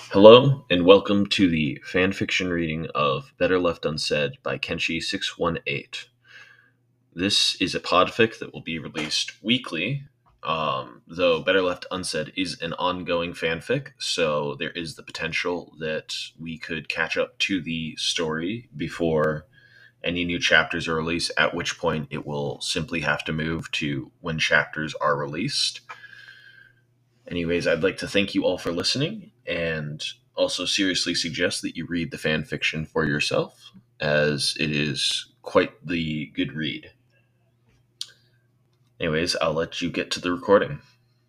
Hello, and welcome to the fanfiction reading of Better Left Unsaid by Kenshi618. This is a podfic that will be released weekly, though Better Left Unsaid is an ongoing fanfic, so there is the potential that we could catch up to the story before any new chapters are released, at which point it will simply have to move to when chapters are released. Anyways, I'd like to thank you all for listening and also seriously suggest that you read the fan fiction for yourself, as it is quite the good read. Anyways, I'll let you get to the recording.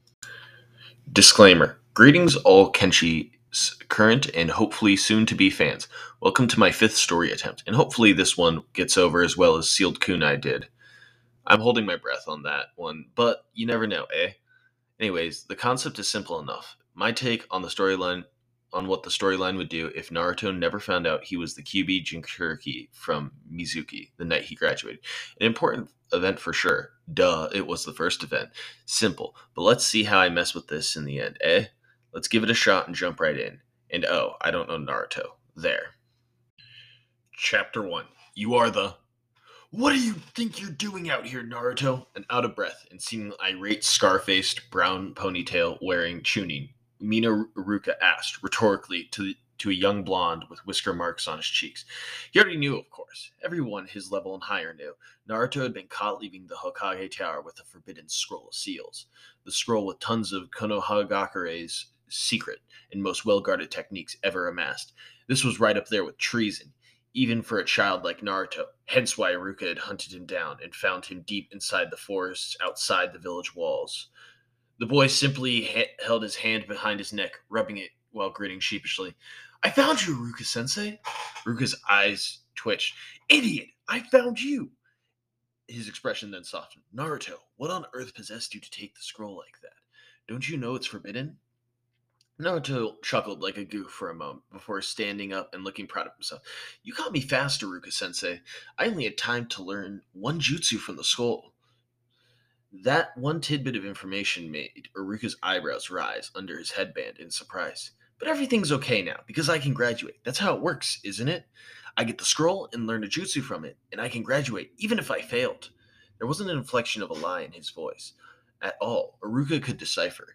Disclaimer. Greetings, all Kenshi's current and hopefully soon to be fans. Welcome to my fifth story attempt, and hopefully this one gets over as well as Sealed Kunai did. I'm holding my breath on that one, but you never know, eh? Anyways, the concept is simple enough. My take on what the storyline would do if Naruto never found out he was the Kyuubi Jinchuriki from Mizuki the night he graduated. An important event for sure. Duh, it was the first event. Simple, but let's see how I mess with this in the end, eh? Let's give it a shot and jump right in. And oh, I don't know Naruto. There. Chapter 1. You are the What do you think you're doing out here, Naruto? An out of breath and seemingly irate, scar-faced, brown ponytail wearing Chunin, Mina Ruka asked rhetorically to a young blonde with whisker marks on his cheeks. He already knew, of course. Everyone his level and higher knew. Naruto had been caught leaving the Hokage Tower with the forbidden scroll of seals, the scroll with tons of Konohagakure's secret and most well-guarded techniques ever amassed. This was right up there with treason, even for a child like Naruto, hence why Iruka had hunted him down and found him deep inside the forests outside the village walls. The boy simply held his hand behind his neck, rubbing it while grinning sheepishly. I found you, Iruka sensei. Iruka's eyes twitched. Idiot! I found you! His expression then softened. Naruto, what on earth possessed you to take the scroll like that? Don't you know it's forbidden? Naruto chuckled like a goof for a moment before standing up and looking proud of himself. You caught me fast, Iruka sensei. I only had time to learn one jutsu from the scroll. That one tidbit of information made Iruka's eyebrows rise under his headband in surprise. But everything's okay now, because I can graduate. That's how it works, isn't it? I get the scroll and learn a jutsu from it, and I can graduate, even if I failed. There wasn't an inflection of a lie in his voice. At all, Iruka could decipher.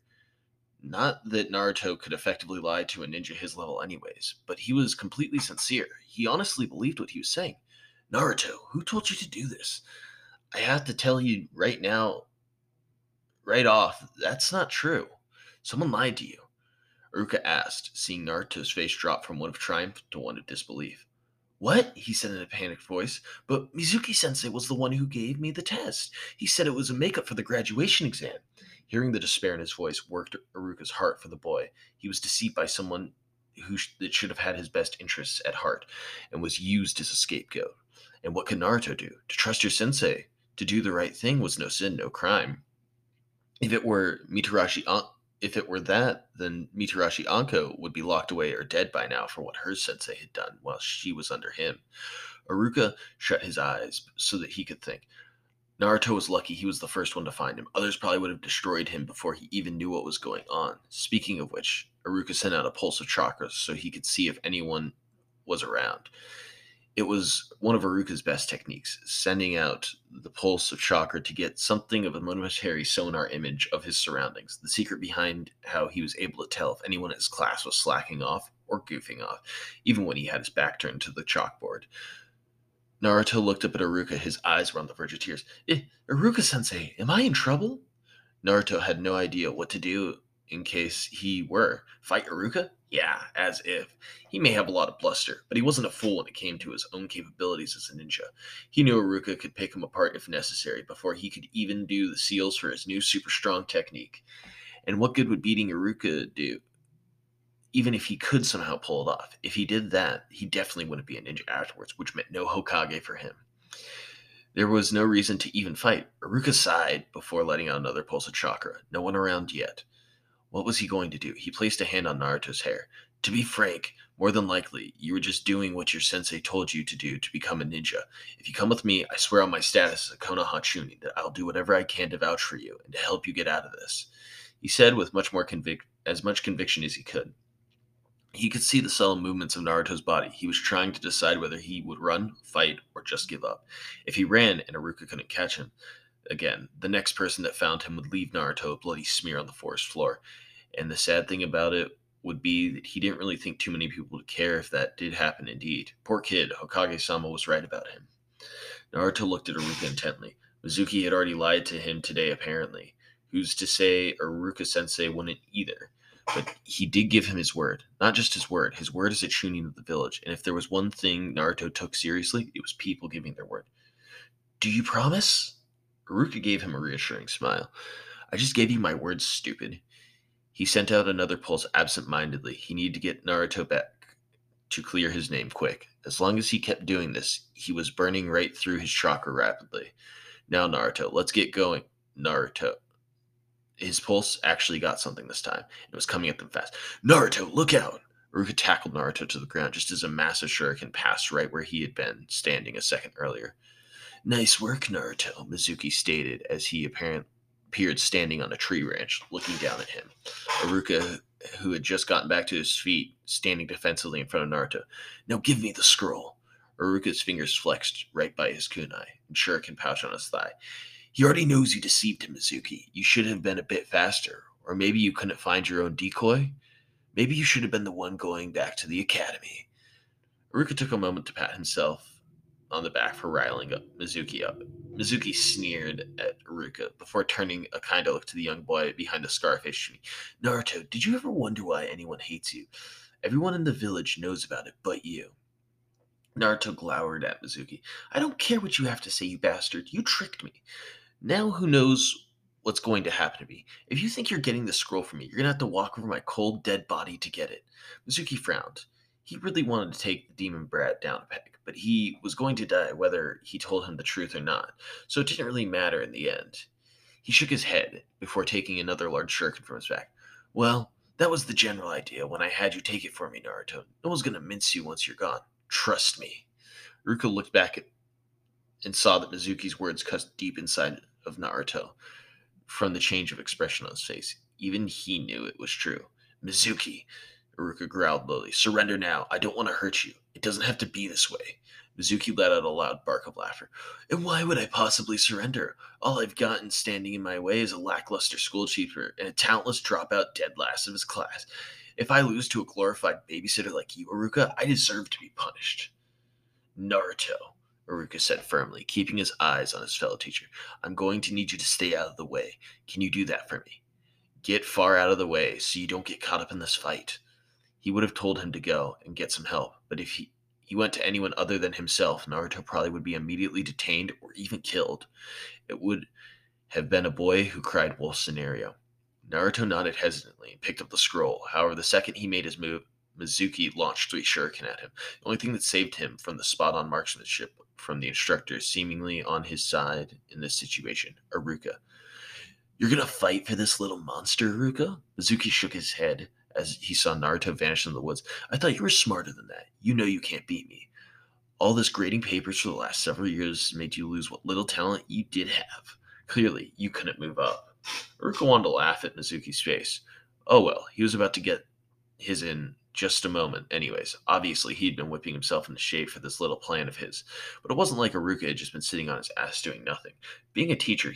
Not that Naruto could effectively lie to a ninja his level anyways, but he was completely sincere. He honestly believed what he was saying. Naruto, who told you to do this? I have to tell you right now, right off, that's not true. Someone lied to you. Uruka asked, seeing Naruto's face drop from one of triumph to one of disbelief. What? He said in a panicked voice. But Mizuki-sensei was the one who gave me the test. He said it was a makeup for the graduation exam. Hearing the despair in his voice worked Aruka's heart for the boy. He was deceived by someone that should have had his best interests at heart and was used as a scapegoat. And what could Naruto do? To trust your sensei, to do the right thing was no sin, no crime. If it were if it were that, then Mitarashi Anko would be locked away or dead by now for what her sensei had done while she was under him. Aruka shut his eyes so that he could think. Naruto was lucky he was the first one to find him. Others probably would have destroyed him before he even knew what was going on. Speaking of which, Aruka sent out a pulse of chakras so he could see if anyone was around. It was one of Aruka's best techniques, sending out the pulse of chakra to get something of a momentary sonar image of his surroundings, the secret behind how he was able to tell if anyone in his class was slacking off or goofing off, even when he had his back turned to the chalkboard. Naruto looked up at Aruka, his eyes were on the verge of tears. Iruka-sensei, am I in trouble? Naruto had no idea what to do in case he were. Fight Iruka? Yeah, as if. He may have a lot of bluster, but he wasn't a fool when it came to his own capabilities as a ninja. He knew Iruka could pick him apart if necessary before he could even do the seals for his new super strong technique. And what good would beating Iruka do? Even if he could somehow pull it off. If he did that, he definitely wouldn't be a ninja afterwards, which meant no Hokage for him. There was no reason to even fight. Iruka sighed before letting out another pulse of chakra. No one around yet. What was he going to do? He placed a hand on Naruto's hair. To be frank, more than likely, you were just doing what your sensei told you to do to become a ninja. If you come with me, I swear on my status as a Konoha Chunin that I'll do whatever I can to vouch for you and to help you get out of this, he said with much conviction as he could. He could see the subtle movements of Naruto's body. He was trying to decide whether he would run, fight, or just give up. If he ran and Iruka couldn't catch him, again, the next person that found him would leave Naruto a bloody smear on the forest floor. And the sad thing about it would be that he didn't really think too many people would care if that did happen indeed. Poor kid, Hokage-sama was right about him. Naruto looked at Iruka intently. Mizuki had already lied to him today, apparently. Who's to say Iruka-sensei wouldn't either? But he did give him his word. Not just his word as a chunin of the village. And if there was one thing Naruto took seriously, it was people giving their word. Do you promise? Iruka gave him a reassuring smile. I just gave you my word, stupid. He sent out another pulse absent-mindedly. He needed to get Naruto back to clear his name quick. As long as he kept doing this, he was burning right through his chakra rapidly. Now, Naruto, let's get going. Naruto. His pulse actually got something this time. It was coming at them fast. Naruto, look out! Iruka tackled Naruto to the ground just as a massive shuriken passed right where he had been standing a second earlier. Nice work, Naruto, Mizuki stated as he appeared standing on a tree branch, looking down at him. Iruka, who had just gotten back to his feet, standing defensively in front of Naruto. Now give me the scroll. Iruka's fingers flexed right by his kunai and shuriken pouch on his thigh. He already knows you deceived him, Mizuki. You should have been a bit faster. Or maybe you couldn't find your own decoy? Maybe you should have been the one going back to the academy. Iruka took a moment to pat himself on the back for riling Mizuki up. Mizuki sneered at Iruka before turning a kind of look to the young boy behind the scar-faced tree. Naruto, did you ever wonder why anyone hates you? Everyone in the village knows about it but you. Naruto glowered at Mizuki. I don't care what you have to say, you bastard. You tricked me. Now who knows what's going to happen to me? If you think you're getting the scroll from me, you're going to have to walk over my cold, dead body to get it. Mizuki frowned. He really wanted to take the demon brat down a peg, but he was going to die whether he told him the truth or not, so it didn't really matter in the end. He shook his head before taking another large shuriken from his back. Well, that was the general idea when I had you take it for me, Naruto. No one's going to mince you once you're gone. Trust me. Ruka looked back and saw that Mizuki's words cut deep inside of Naruto from the change of expression on his face. Even he knew it was true. Mizuki, Iruka growled lowly. Surrender now. I don't want to hurt you. It doesn't have to be this way. Mizuki let out a loud bark of laughter. And why would I possibly surrender? All I've gotten standing in my way is a lackluster schoolkeeper and a talentless dropout dead last of his class. If I lose to a glorified babysitter like you, Iruka, I deserve to be punished. Naruto, Iruka said firmly, keeping his eyes on his fellow teacher. I'm going to need you to stay out of the way. Can you do that for me? Get far out of the way so you don't get caught up in this fight. He would have told him to go and get some help, but if he went to anyone other than himself, Naruto probably would be immediately detained or even killed. It would have been a boy who cried wolf scenario. Naruto nodded hesitantly and picked up the scroll. However, the second he made his move, Mizuki launched 3 shuriken at him. The only thing that saved him from the spot-on marksmanship from the instructor seemingly on his side in this situation, Iruka. You're gonna fight for this little monster, Iruka? Mizuki shook his head as he saw Naruto vanish in the woods. I thought you were smarter than that. You know you can't beat me. All this grading papers for the last several years made you lose what little talent you did have. Clearly, you couldn't move up. Iruka wanted to laugh at Mizuki's face. Oh well, he was about to get his in just a moment anyways. Obviously, he'd been whipping himself into shape for this little plan of his. But it wasn't like Iruka had just been sitting on his ass doing nothing. Being a teacher,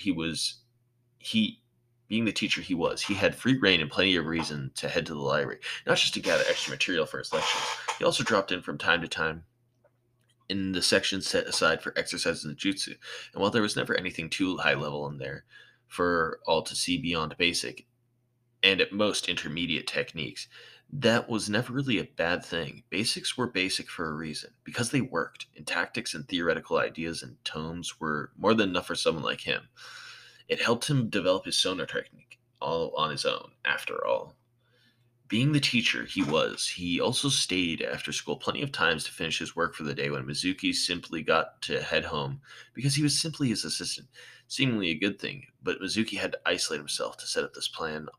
he being the teacher he had free reign and plenty of reason to head to the library, not just to gather extra material for his lectures. He also dropped in from time to time in the section set aside for exercises in jutsu, and while there was never anything too high level in there for all to see beyond basic and at most intermediate techniques, that was never really a bad thing. Basics were basic for a reason, because they worked, and tactics and theoretical ideas and tomes were more than enough for someone like him. It helped him develop his sonar technique all on his own, after all. Being the teacher he also stayed after school plenty of times to finish his work for the day when Mizuki simply got to head home because he was simply his assistant. Seemingly a good thing, but Mizuki had to isolate himself to set up this plan,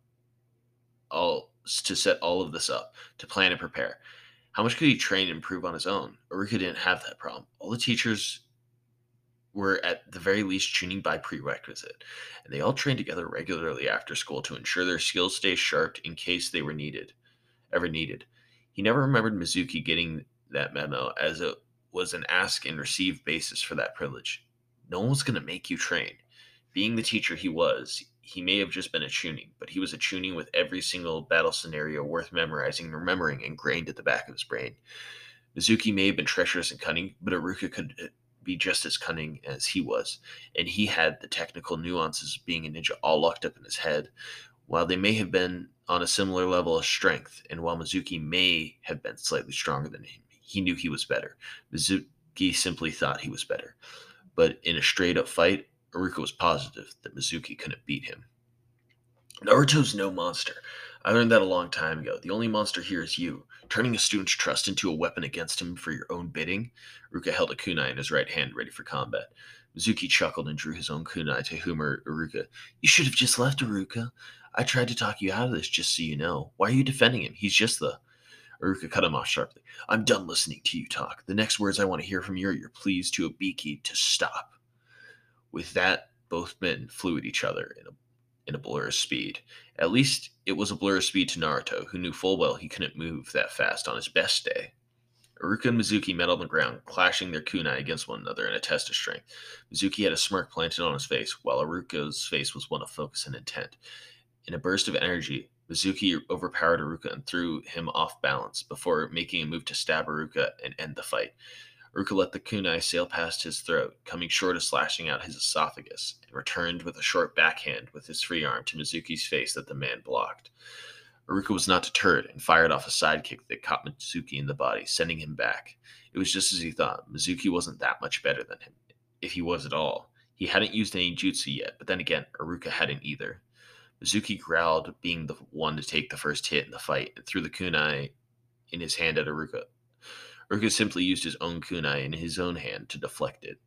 to set all of this up, to plan and prepare. How much could he train and improve on his own? Iruka didn't have that problem. All the teachers were at the very least tuning by prerequisite, and they all trained together regularly after school to ensure their skills stay sharp in case they were ever needed. He never remembered Mizuki getting that memo, as it was an ask and receive basis for that privilege. No one was going to make you train. Being the teacher he was, he may have just been a tuning, but he was a tuning with every single battle scenario worth memorizing and remembering ingrained at the back of his brain. Mizuki may have been treacherous and cunning, but Aruka could be just as cunning as he was, and he had the technical nuances of being a ninja all locked up in his head. While they may have been on a similar level of strength, and while Mizuki may have been slightly stronger than him, he knew he was better. Mizuki simply thought he was better. But in a straight up fight, Aruka was positive that Mizuki couldn't beat him. Naruto's no monster. I learned that a long time ago. The only monster here is you, turning a student's trust into a weapon against him for your own bidding. Aruka held a kunai in his right hand, ready for combat. Mizuki chuckled and drew his own kunai to humor Aruka. You should have just left, Aruka. I tried to talk you out of this, just so you know. Why are you defending him? He's just the... Aruka cut him off sharply. I'm done listening to you talk. The next words I want to hear from you are your pleas to Ibiki to stop. With that, both men flew at each other in a blur of speed. At least it was a blur of speed to Naruto, who knew full well he couldn't move that fast on his best day. Aruka and Mizuki met on the ground, clashing their kunai against one another in a test of strength. Mizuki had a smirk planted on his face, while Aruka's face was one of focus and intent. In a burst of energy, Mizuki overpowered Aruka and threw him off balance before making a move to stab Aruka and end the fight. Aruka let the kunai sail past his throat, coming short of slashing out his esophagus, and returned with a short backhand with his free arm to Mizuki's face that the man blocked. Aruka was not deterred and fired off a sidekick that caught Mizuki in the body, sending him back. It was just as he thought. Mizuki wasn't that much better than him, if he was at all. He hadn't used any jutsu yet, but then again, Aruka hadn't either. Mizuki growled, being the one to take the first hit in the fight, and threw the kunai in his hand at Aruka. Aruka simply used his own kunai in his own hand to deflect it,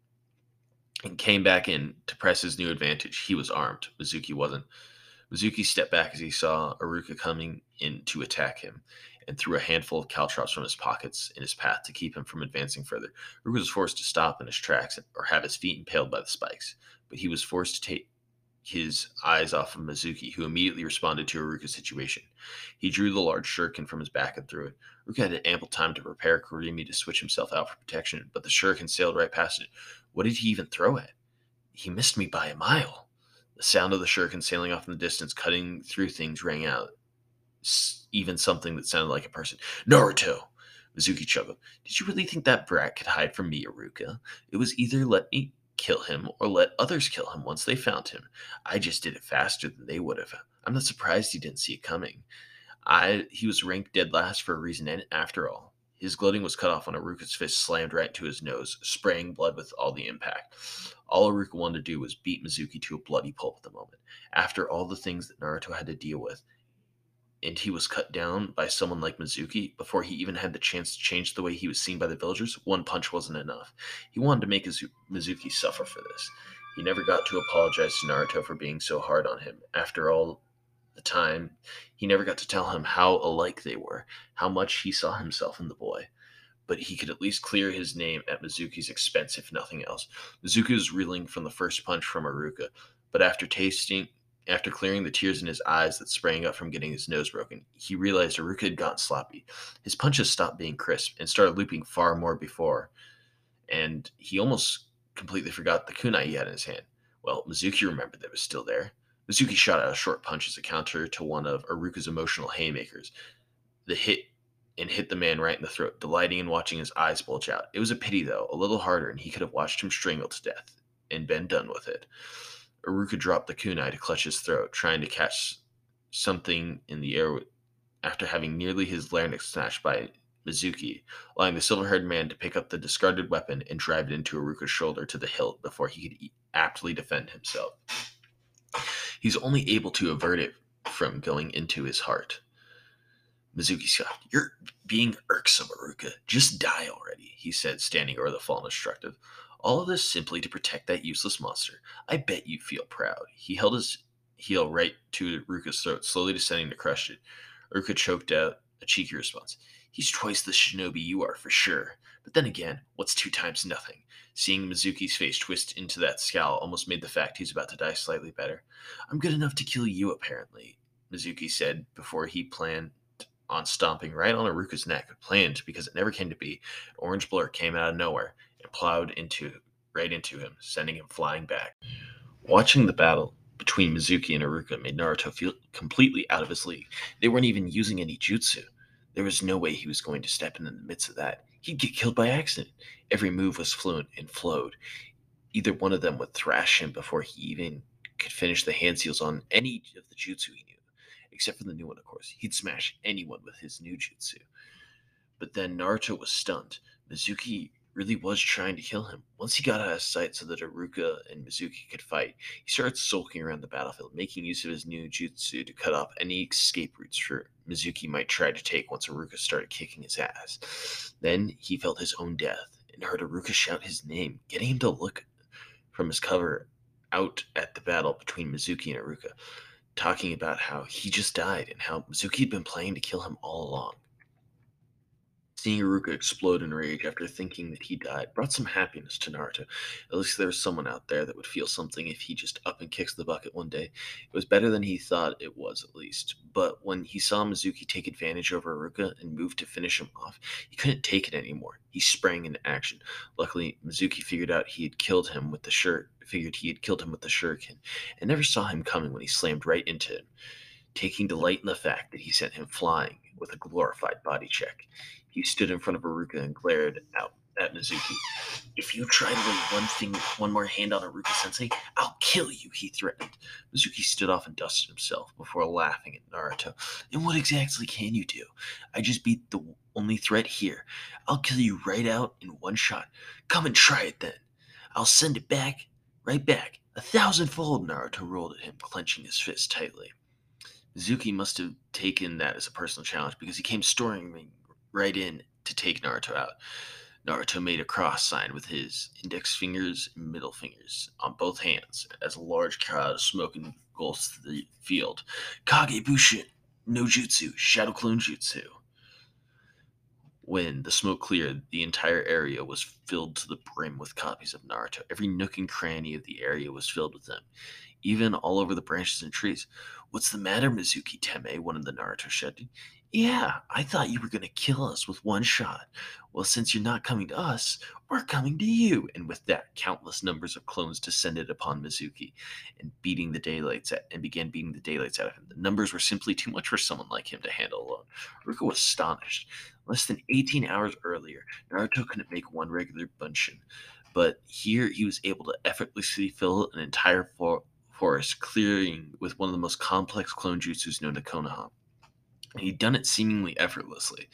and came back in to press his new advantage. He was armed. Mizuki wasn't. Mizuki stepped back as he saw Aruka coming in to attack him, and threw a handful of caltrops from his pockets in his path to keep him from advancing further. Aruka was forced to stop in his tracks or have his feet impaled by the spikes, but he was forced to take his eyes off of Mizuki, who immediately responded to Aruka's situation. He drew the large shuriken from his back and threw it. Aruka had ample time to prepare Kurimi to switch himself out for protection, but the shuriken sailed right past it. What did he even throw at? He missed me by a mile. The sound of the shuriken sailing off in the distance, cutting through things, rang out. Even something that sounded like a person. Naruto! Mizuki chuckled. Did you really think that brat could hide from me, Aruka? It was either let me kill him or let others kill him once they found him. I just did it faster than they would have. I'm not surprised he didn't see it coming. He was ranked dead last for a reason, and after all. His gloating was cut off when Aruka's fist slammed right into his nose, spraying blood with all the impact. All Aruka wanted to do was beat Mizuki to a bloody pulp at the moment. After all the things that Naruto had to deal with, and he was cut down by someone like Mizuki before he even had the chance to change the way he was seen by the villagers, one punch wasn't enough. He wanted to make Mizuki suffer for this. He never got to apologize to Naruto for being so hard on him. After all the time, he never got to tell him how alike they were, how much he saw himself in the boy. But he could at least clear his name at Mizuki's expense, if nothing else. Mizuki was reeling from the first punch from Aruka, but after clearing the tears in his eyes that sprang up from getting his nose broken, he realized Aruka had gotten sloppy. His punches stopped being crisp and started looping far more before, and he almost completely forgot the kunai he had in his hand. Well, Mizuki remembered that it was still there. Mizuki shot out a short punch as a counter to one of Aruka's emotional haymakers. The hit the man right in the throat, delighting in watching his eyes bulge out. It was a pity, though, a little harder, and he could have watched him strangled to death and been done with it. Aruka dropped the kunai to clutch his throat, trying to catch something in the air after having nearly his larynx snatched by Mizuki, allowing the silver-haired man to pick up the discarded weapon and drive it into Aruka's shoulder to the hilt before he could aptly defend himself. He's only able to avert it from going into his heart. Mizuki scoffed. You're being irksome, Aruka. Just die already, he said, standing over the fallen destructive. All of this simply to protect that useless monster. I bet you feel proud. He held his heel right to Aruka's throat, slowly descending to crush it. Aruka choked out a cheeky response. He's twice the shinobi you are, for sure. But then again, what's 2 times nothing? Seeing Mizuki's face twist into that scowl almost made the fact he's about to die slightly better. I'm good enough to kill you, apparently, Mizuki said before he planned on stomping right on Aruka's neck, planned because it never came to be. An orange blur came out of nowhere and plowed right into him, sending him flying back. Watching the battle between Mizuki and Aruka made Naruto feel completely out of his league. They weren't even using any jutsu. There was no way he was going to step in the midst of that. He'd get killed by accident. Every move was fluent and flowed. Either one of them would thrash him before he even could finish the hand seals on any of the jutsu he knew. Except for the new one, of course. He'd smash anyone with his new jutsu. But then Naruto was stunned. Mizuki really was trying to kill him. Once he got out of sight so that Iruka and Mizuki could fight, he started sulking around the battlefield, making use of his new jutsu to cut off any escape routes for Mizuki might try to take once Iruka started kicking his ass. Then he felt his own death and heard Iruka shout his name, getting him to look from his cover out at the battle between Mizuki and Iruka, talking about how he just died and how Mizuki had been planning to kill him all along. Seeing Iruka explode in rage after thinking that he died brought some happiness to Naruto. At least there was someone out there that would feel something if he just up and kicks the bucket one day. It was better than he thought it was, at least. But when he saw Mizuki take advantage over Iruka and move to finish him off, he couldn't take it anymore. He sprang into action. Luckily, Mizuki figured he had killed him with the shuriken, and never saw him coming when he slammed right into him, taking delight in the fact that he sent him flying with a glorified body check. He stood in front of Iruka and glared out at Mizuki. "If you try to lay one more hand on Iruka Sensei, I'll kill you," he threatened. Mizuki stood off and dusted himself before laughing at Naruto. "And what exactly can you do? I just beat the only threat here. I'll kill you right out in one shot. Come and try it then. I'll send it back, right back, 1,000-fold," Naruto rolled at him, clenching his fist tightly. Mizuki must have taken that as a personal challenge because he came storming right in to take Naruto out. Naruto made a cross sign with his index fingers and middle fingers on both hands as a large cloud of smoke engulfed the field. "Kage Bushin no Jutsu, Shadow Clone Jutsu." When the smoke cleared, the entire area was filled to the brim with copies of Naruto. Every nook and cranny of the area was filled with them, even all over the branches and trees. "What's the matter, Mizuki Teme?" one of the Naruto shouted. "Yeah, I thought you were going to kill us with one shot. Well, since you're not coming to us, we're coming to you." And with that, countless numbers of clones descended upon Mizuki and began beating the daylights out of him. The numbers were simply too much for someone like him to handle alone. Ruka was astonished. Less than 18 hours earlier, Naruto couldn't make one regular bunshin, but here he was able to effortlessly fill an entire forest clearing with one of the most complex clone jutsus known to Konoha. He'd done it seemingly effortlessly.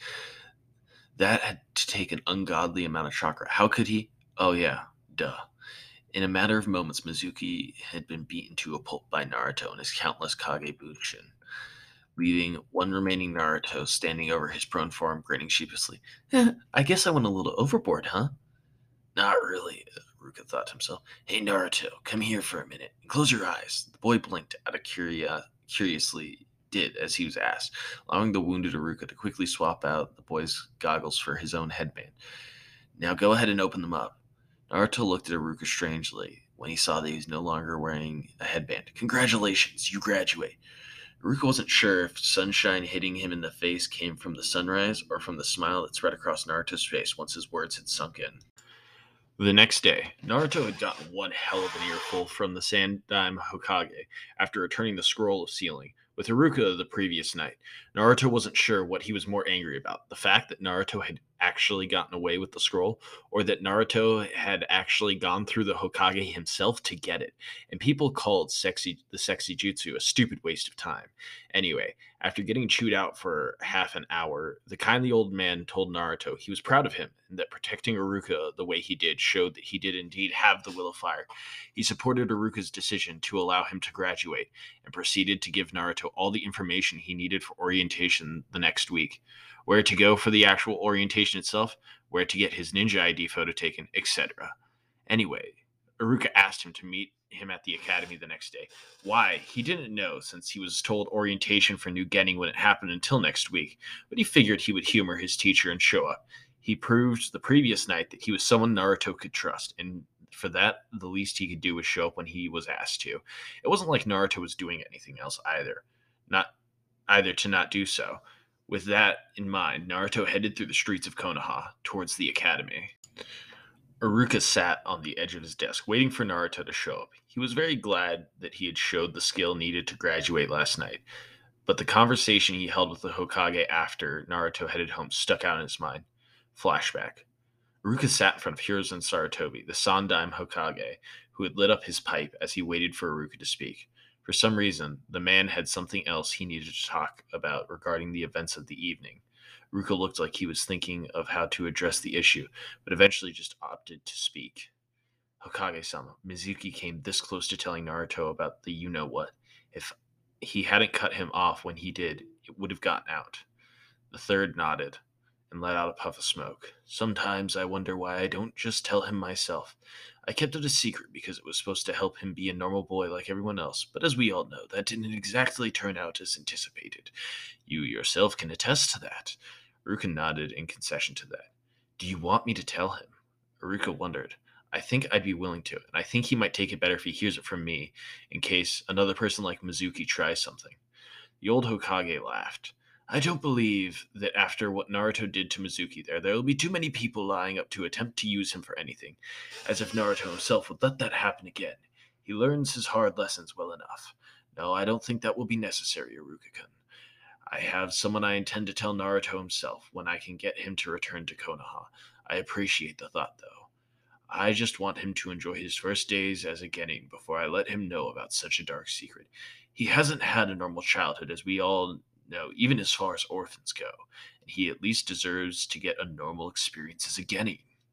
That had to take an ungodly amount of chakra. How could he? Oh yeah, duh. In a matter of moments, Mizuki had been beaten to a pulp by Naruto and his countless Kage Bushin, leaving one remaining Naruto standing over his prone form, grinning sheepishly. "I guess I went a little overboard, huh?" "Not really," Ruka thought to himself. "Hey, Naruto, come here for a minute. Close your eyes." The boy blinked out of curiously did as he was asked, allowing the wounded Iruka to quickly swap out the boy's goggles for his own headband. "Now go ahead and open them up." Naruto looked at Iruka strangely when he saw that he was no longer wearing a headband. "Congratulations, you graduate." Iruka wasn't sure if sunshine hitting him in the face came from the sunrise or from the smile that spread across Naruto's face once his words had sunk in. The next day, Naruto had gotten one hell of an earful from the Sandaime Hokage after returning the scroll of sealing with Iruka the previous night. Naruto wasn't sure what he was more angry about, the fact that Naruto had actually gotten away with the scroll, or that Naruto had actually gone through the Hokage himself to get it, and people called the sexy jutsu a stupid waste of time. Anyway, after getting chewed out for half an hour, the kindly old man told Naruto he was proud of him and that protecting Iruka the way he did showed that he did indeed have the will of fire. He supported Iruka's decision to allow him to graduate and proceeded to give Naruto all the information he needed for orientation the next week. Where to go for the actual orientation itself, where to get his ninja ID photo taken, etc. Anyway, Iruka asked him to meet him at the academy the next day. Why? He didn't know, since he was told orientation for New Genin wouldn't happen until next week, but he figured he would humor his teacher and show up. He proved the previous night that he was someone Naruto could trust, and for that, the least he could do was show up when he was asked to. It wasn't like Naruto was doing anything else either to not do so. With that in mind, Naruto headed through the streets of Konoha towards the academy. Iruka sat on the edge of his desk, waiting for Naruto to show up. He was very glad that he had showed the skill needed to graduate last night, but the conversation he held with the Hokage after Naruto headed home stuck out in his mind. Flashback. Iruka sat in front of Hiruzen Sarutobi, the Sandaime Hokage, who had lit up his pipe as he waited for Iruka to speak. For some reason, the man had something else he needed to talk about regarding the events of the evening. Iruka looked like he was thinking of how to address the issue, but eventually just opted to speak. Hokage-sama, Mizuki came this close to telling Naruto about the you-know-what. If he hadn't cut him off when he did, it would have gotten out. The third nodded and let out a puff of smoke. Sometimes I wonder why I don't just tell him myself. I kept it a secret because it was supposed to help him be a normal boy like everyone else, but as we all know, that didn't exactly turn out as anticipated. You yourself can attest to that. Iruka nodded in concession to that. Do you want me to tell him? Iruka wondered. I think I'd be willing to, and I think he might take it better if he hears it from me, in case another person like Mizuki tries something. The old Hokage laughed. I don't believe that after what Naruto did to Mizuki there will be too many people lying up to attempt to use him for anything, as if Naruto himself would let that happen again. He learns his hard lessons well enough. No, I don't think that will be necessary, Iruka-kun. I have someone I intend to tell Naruto himself when I can get him to return to Konoha. I appreciate the thought, though. I just want him to enjoy his first days as a genin before I let him know about such a dark secret. He hasn't had a normal childhood, as we all know, even as far as orphans go, and he at least deserves to get a normal experience as a genin.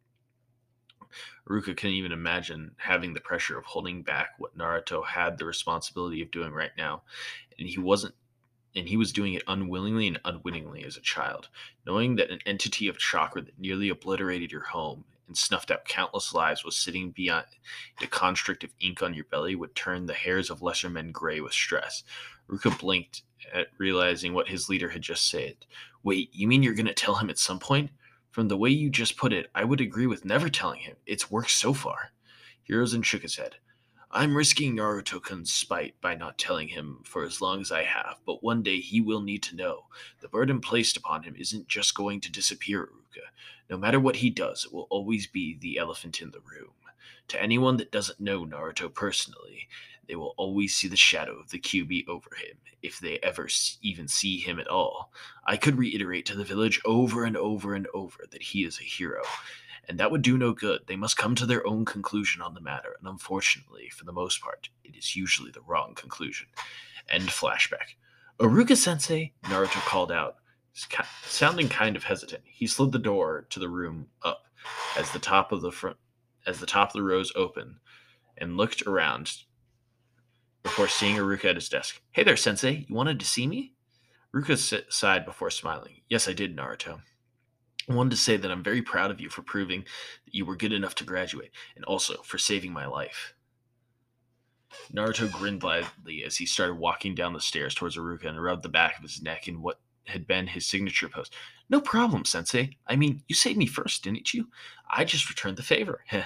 Iruka couldn't even imagine having the pressure of holding back what Naruto had the responsibility of doing right now, and he was doing it unwillingly and unwittingly as a child, knowing that an entity of chakra that nearly obliterated your home and snuffed out countless lives was sitting beyond a construct of ink on your belly would turn the hairs of lesser men gray with stress. Ruka blinked at realizing what his leader had just said. Wait, you mean you're going to tell him at some point? From the way you just put it, I would agree with never telling him. It's worked so far. Hiruzen shook his head. I'm risking Naruto-kun's spite by not telling him for as long as I have, but one day he will need to know. The burden placed upon him isn't just going to disappear, Iruka. No matter what he does, it will always be the elephant in the room. To anyone that doesn't know Naruto personally, they will always see the shadow of the QB over him, if they ever even see him at all. I could reiterate to the village over and over and over that he is a hero, and that would do no good. They must come to their own conclusion on the matter, and unfortunately, for the most part, it is usually the wrong conclusion. End flashback. Iruka-sensei, Naruto called out, sounding kind of hesitant. He slid the door to the room up as the top of the rows opened and looked around before seeing Iruka at his desk. Hey there, sensei. You wanted to see me? Iruka sighed before smiling. Yes, I did, Naruto. I wanted to say that I'm very proud of you for proving that you were good enough to graduate, and also for saving my life. Naruto grinned lightly as he started walking down the stairs towards Iruka and rubbed the back of his neck in what had been his signature pose. No problem, Sensei. I mean, you saved me first, didn't you? I just returned the favor. Heh.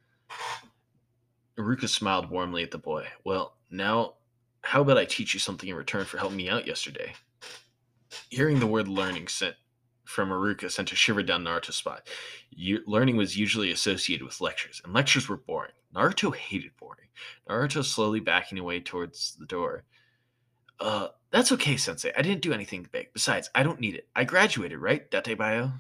Iruka smiled warmly at the boy. Well, now, how about I teach you something in return for helping me out yesterday? Hearing the word learning from Iruka sent a shiver down Naruto's spine. Learning was usually associated with lectures, and lectures were boring. Naruto hated boring. Naruto slowly backing away towards the door. That's okay, Sensei. I didn't do anything big. Besides, I don't need it. I graduated, right, Datebayo?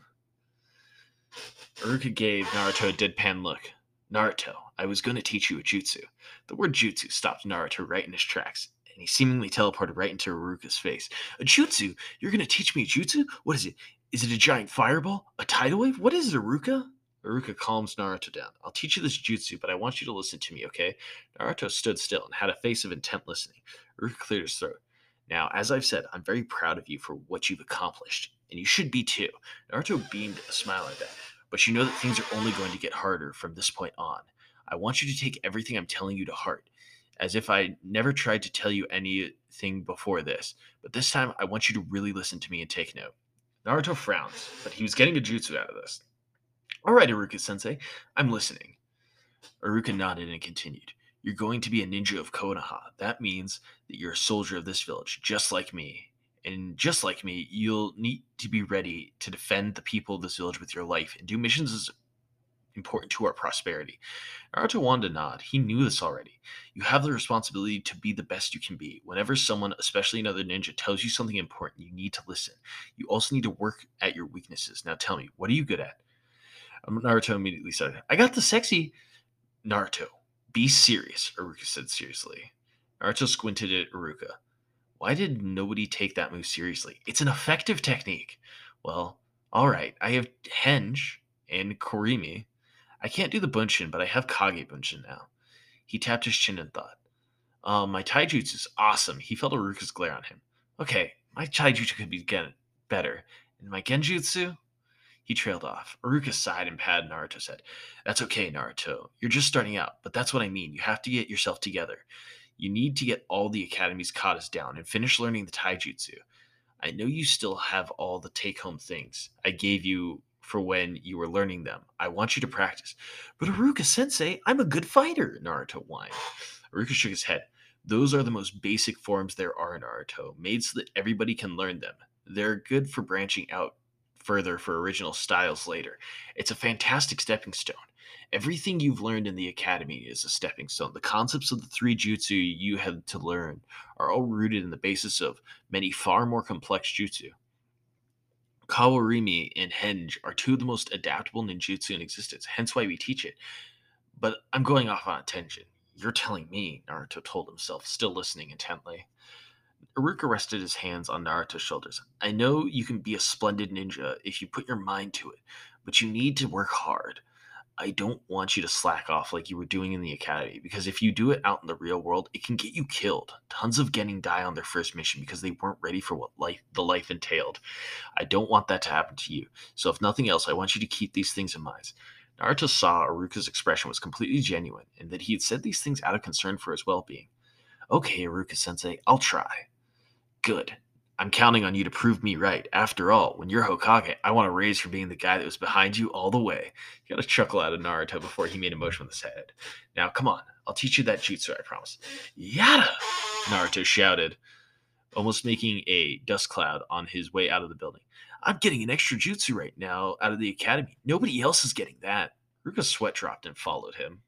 Iruka gave Naruto a deadpan look. Naruto, I was going to teach you a jutsu. The word jutsu stopped Naruto right in his tracks, and he seemingly teleported right into Iruka's face. A jutsu? You're going to teach me a jutsu? What is it? Is it a giant fireball? A tidal wave? What is it, Iruka? Iruka calms Naruto down. I'll teach you this jutsu, but I want you to listen to me, okay? Naruto stood still and had a face of intent listening. Iruka cleared his throat. Now, as I've said, I'm very proud of you for what you've accomplished, and you should be too. Naruto beamed a smile at that. But you know that things are only going to get harder from this point on. I want you to take everything I'm telling you to heart, as if I never tried to tell you anything before this. But this time, I want you to really listen to me and take note. Naruto frowns, but he was getting a jutsu out of this. All right, Iruka-sensei, I'm listening. Iruka nodded and continued. You're going to be a ninja of Konoha. That means that you're a soldier of this village, just like me. And just like me, you'll need to be ready to defend the people of this village with your life and do missions as important to our prosperity. Naruto wanted to nod. He knew this already. You have the responsibility to be the best you can be. Whenever someone, especially another ninja, tells you something important, you need to listen. You also need to work at your weaknesses. Now tell me, what are you good at? Naruto immediately said, I got the sexy. Naruto, be serious, Iruka said seriously. Naruto squinted at Iruka. Why did nobody take that move seriously? It's an effective technique. Well, alright, I have Henge and Korimi. I can't do the Bunshin, but I have Kage Bunshin now. He tapped his chin and thought. My taijutsu is awesome. He felt Iruka's glare on him. Okay, my taijutsu could be better. And my genjutsu? He trailed off. Iruka sighed and patted Naruto's head. That's okay, Naruto. You're just starting out, but that's what I mean. You have to get yourself together. You need to get all the Academy's katas down and finish learning the taijutsu. I know you still have all the take-home things I gave you for when you were learning them. I want you to practice. But Iruka-sensei, I'm a good fighter, Naruto whined. Iruka shook his head. Those are the most basic forms there are in Naruto, made so that everybody can learn them. They're good for branching out further for original styles later. It's a fantastic stepping stone. Everything you've learned in the academy is a stepping stone. The concepts of the three jutsu you had to learn are all rooted in the basis of many far more complex jutsu. Kawarimi and Henge are two of the most adaptable ninjutsu in existence, hence why we teach it. But I'm going off on a tangent. You're telling me, Naruto told himself, still listening intently. Iruka rested his hands on Naruto's shoulders. I know you can be a splendid ninja if you put your mind to it, but you need to work hard. I don't want you to slack off like you were doing in the academy, because if you do it out in the real world, it can get you killed. Tons of Genin die on their first mission because they weren't ready for what the life entailed. I don't want that to happen to you. So if nothing else, I want you to keep these things in mind. Naruto saw Iruka's expression was completely genuine, and that he had said these things out of concern for his well-being. Okay, Iruka-sensei, I'll try. Good. I'm counting on you to prove me right. After all, when you're Hokage, I want a raise for being the guy that was behind you all the way. He got a chuckle out of Naruto before he made a motion with his head. Now, come on. I'll teach you that jutsu, I promise. Yada! Naruto shouted, almost making a dust cloud on his way out of the building. I'm getting an extra jutsu right now out of the academy. Nobody else is getting that. Ruka's sweat dropped and followed him.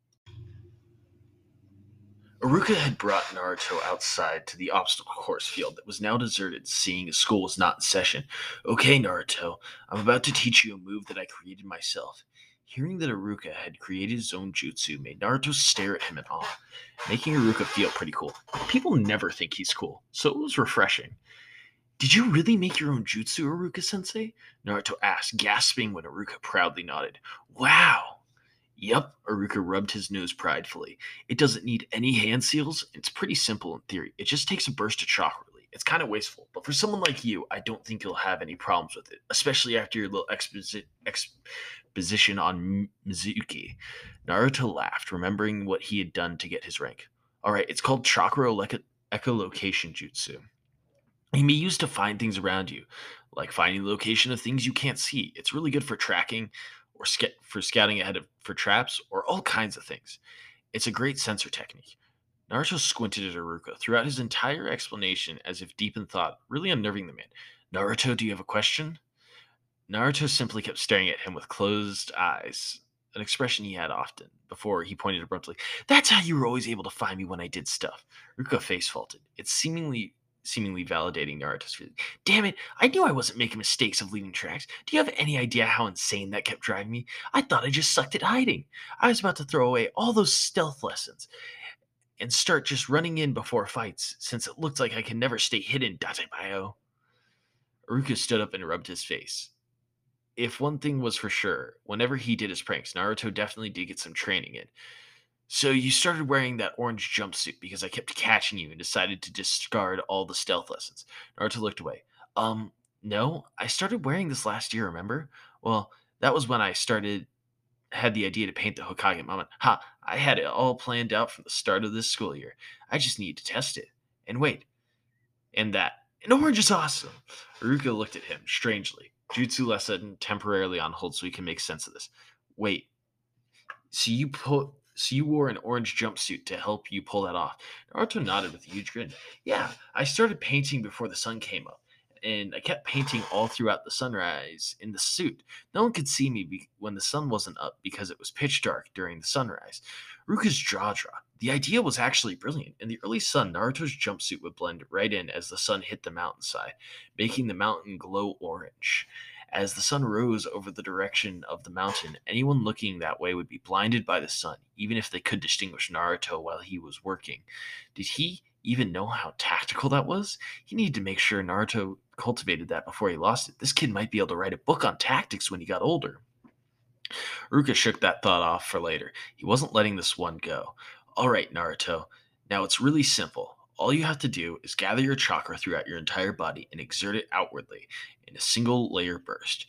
Iruka had brought Naruto outside to the obstacle course field that was now deserted, seeing as school was not in session. Okay, Naruto, I'm about to teach you a move that I created myself. Hearing that Iruka had created his own jutsu made Naruto stare at him in awe, making Iruka feel pretty cool. People never think he's cool, so it was refreshing. Did you really make your own jutsu, Iruka-sensei? Naruto asked, gasping when Iruka proudly nodded. Wow! Yup, Iruka rubbed his nose pridefully. It doesn't need any hand seals. It's pretty simple in theory. It just takes a burst of chakra. It's kind of wasteful, but for someone like you, I don't think you'll have any problems with it, especially after your little exposition on Mizuki. Naruto laughed, remembering what he had done to get his rank. Alright, it's called chakra echolocation jutsu. It can be used to find things around you, like finding the location of things you can't see. It's really good for tracking or for scouting ahead for traps or all kinds of things. It's a great sensor technique. Naruto squinted at Iruka throughout his entire explanation as if deep in thought, really unnerving the man. Naruto, do you have a question? Naruto simply kept staring at him with closed eyes, an expression he had often, before he pointed abruptly. That's how you were always able to find me when I did stuff. Iruka face faulted. It's seemingly validating Naruto's feeling. Damn it, I knew I wasn't making mistakes of leaving tracks. Do you have any idea how insane that kept driving me? I thought I just sucked at hiding. I was about to throw away all those stealth lessons and start just running in before fights, since it looked like I could never stay hidden, Datebayo. Iruka stood up and rubbed his face. If one thing was for sure, whenever he did his pranks, Naruto definitely did get some training in. So you started wearing that orange jumpsuit because I kept catching you and decided to discard all the stealth lessons. Naruto looked away. No, I started wearing this last year, remember? Well, that was when had the idea to paint the Hokage moment. Ha, I had it all planned out from the start of this school year. I just needed to test it. And wait, and that. An orange is awesome. Iruka looked at him strangely. Jutsu lesson temporarily on hold so he can make sense of this. Wait, so you put So you wore an orange jumpsuit to help you pull that off. Naruto nodded with a huge grin. Yeah, I started painting before the sun came up, and I kept painting all throughout the sunrise in the suit. No one could see me when the sun wasn't up because it was pitch dark during the sunrise. Ruka's jaw dropped. The idea was actually brilliant. In the early sun, Naruto's jumpsuit would blend right in as the sun hit the mountainside, making the mountain glow orange. As the sun rose over the direction of the mountain, anyone looking that way would be blinded by the sun, even if they could distinguish Naruto while he was working. Did he even know how tactical that was? He needed to make sure Naruto cultivated that before he lost it. This kid might be able to write a book on tactics when he got older. Ruka shook that thought off for later. He wasn't letting this one go. All right, Naruto. Now it's really simple. All you have to do is gather your chakra throughout your entire body and exert it outwardly in a single layer burst.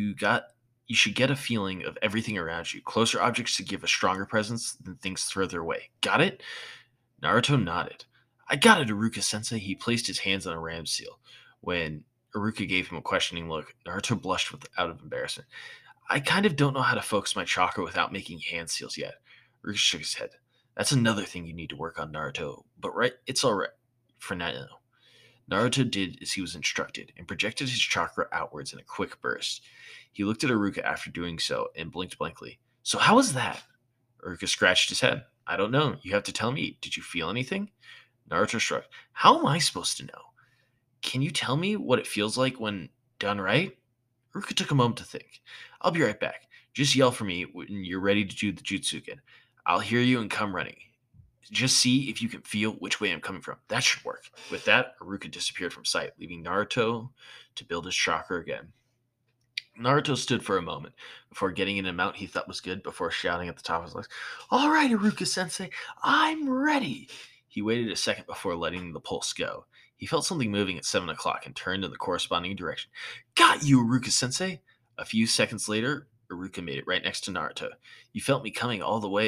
You should get a feeling of everything around you. Closer objects to give a stronger presence than things further away. Got it? Naruto nodded. I got it, Iruka sensei. He placed his hands on a ram seal. When Iruka gave him a questioning look, Naruto blushed out of embarrassment. I kind of don't know how to focus my chakra without making hand seals yet. Ruka shook his head. That's another thing you need to work on, Naruto. But it's all right for now. Naruto did as he was instructed and projected his chakra outwards in a quick burst. He looked at Iruka after doing so and blinked blankly. So how was that? Iruka scratched his head. I don't know. You have to tell me. Did you feel anything? Naruto shrugged. How am I supposed to know? Can you tell me what it feels like when done right? Ruka took a moment to think. I'll be right back. Just yell for me when you're ready to do the jutsu again. I'll hear you and come running. Just see if you can feel which way I'm coming from. That should work. With that, Aruka disappeared from sight, leaving Naruto to build his chakra again. Naruto stood for a moment before getting in a mount he thought was good before shouting at the top of his lungs, All right, Aruka sensei, I'm ready. He waited a second before letting the pulse go. He felt something moving at 7 o'clock and turned in the corresponding direction. Got you, Aruka sensei. A few seconds later, Aruka made it right next to Naruto. You felt me coming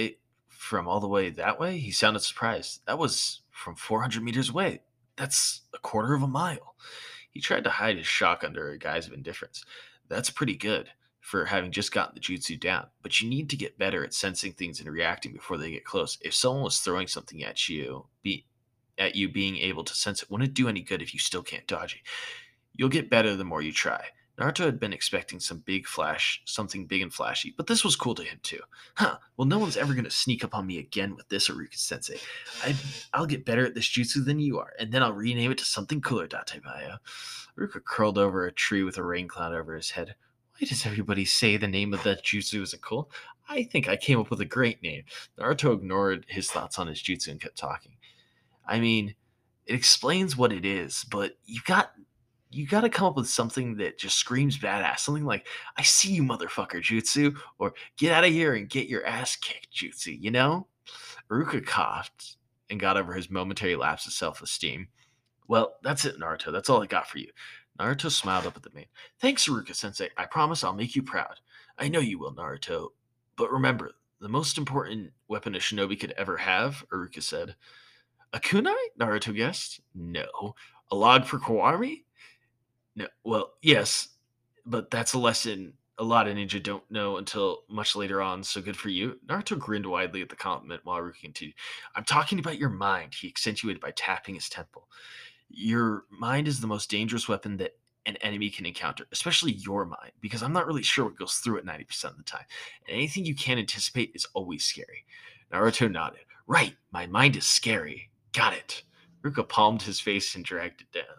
all the way that way? He sounded surprised. That was from 400 meters away. That's a quarter of a mile. He tried to hide his shock under a guise of indifference. That's pretty good for having just gotten the jutsu down, but you need to get better at sensing things and reacting before they get close. If someone was throwing something at you being able to sense it wouldn't do any good if you still can't dodge it. You'll get better the more you try. Naruto had been expecting something big and flashy, but this was cool to him too. Huh, well no one's ever going to sneak up on me again with this, Aruka sensei. I'll get better at this jutsu than you are, and then I'll rename it to something cooler, Dattebayo. Aruka curled over a tree with a rain cloud over his head. Why does everybody say the name of that jutsu isn't cool? I think I came up with a great name. Naruto ignored his thoughts on his jutsu and kept talking. I mean, it explains what it is, but you got to come up with something that just screams badass. Something like, I see you, motherfucker, jutsu, or get out of here and get your ass kicked, jutsu, you know? Aruka coughed and got over his momentary lapse of self esteem. Well, that's it, Naruto. That's all I got for you. Naruto smiled up at the man. Thanks, Aruka sensei. I promise I'll make you proud. I know you will, Naruto. But remember, the most important weapon a shinobi could ever have, Aruka said. A kunai? Naruto guessed. No. A log for Kawari? No, well, yes, but that's a lesson a lot of ninja don't know until much later on, so good for you. Naruto grinned widely at the compliment while Haruka continued. I'm talking about your mind, he accentuated by tapping his temple. Your mind is the most dangerous weapon that an enemy can encounter, especially your mind, because I'm not really sure what goes through it 90% of the time. And anything you can't anticipate is always scary. Naruto nodded. Right, my mind is scary. Got it. Ruka palmed his face and dragged it down.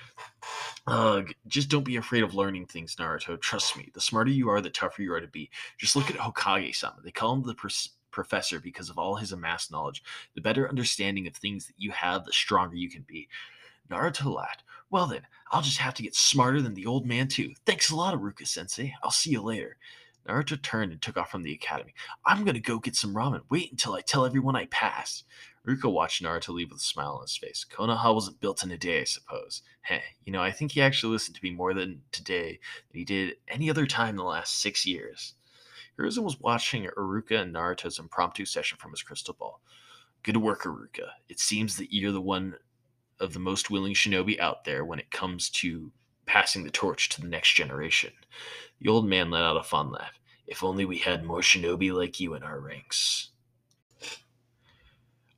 Ugh, just don't be afraid of learning things, Naruto. Trust me, the smarter you are, the tougher you are to be. Just look at Hokage-sama. They call him the professor because of all his amassed knowledge. The better understanding of things that you have, the stronger you can be. Naruto laughed. Well then, I'll just have to get smarter than the old man too. Thanks a lot, Aruka-sensei. I'll see you later. Naruto turned and took off from the academy. I'm gonna go get some ramen. Wait until I tell everyone I passed. Ruka watched Naruto leave with a smile on his face. Konoha wasn't built in a day, I suppose. Heh, I think he actually listened to me more than today than he did any other time in the last 6 years. Hiruzen was watching Iruka and Naruto's impromptu session from his crystal ball. Good work, Iruka. It seems that you're the one of the most willing shinobi out there when it comes to passing the torch to the next generation. The old man let out a fond laugh. If only we had more shinobi like you in our ranks.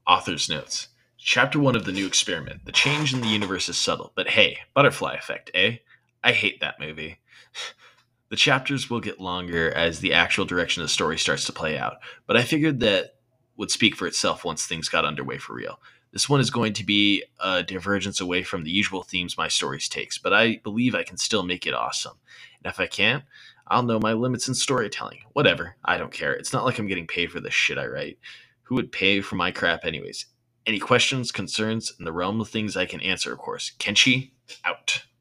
Author's notes. Chapter 1 of The New Experiment. The change in the universe is subtle, but hey, butterfly effect, eh? I hate that movie. The chapters will get longer as the actual direction of the story starts to play out, but I figured that would speak for itself once things got underway for real. This one is going to be a divergence away from the usual themes my stories takes, but I believe I can still make it awesome. And if I can't, I'll know my limits in storytelling. Whatever, I don't care. It's not like I'm getting paid for this shit I write. Who would pay for my crap anyways? Any questions, concerns in the realm of things I can answer, of course. Kenshi, out.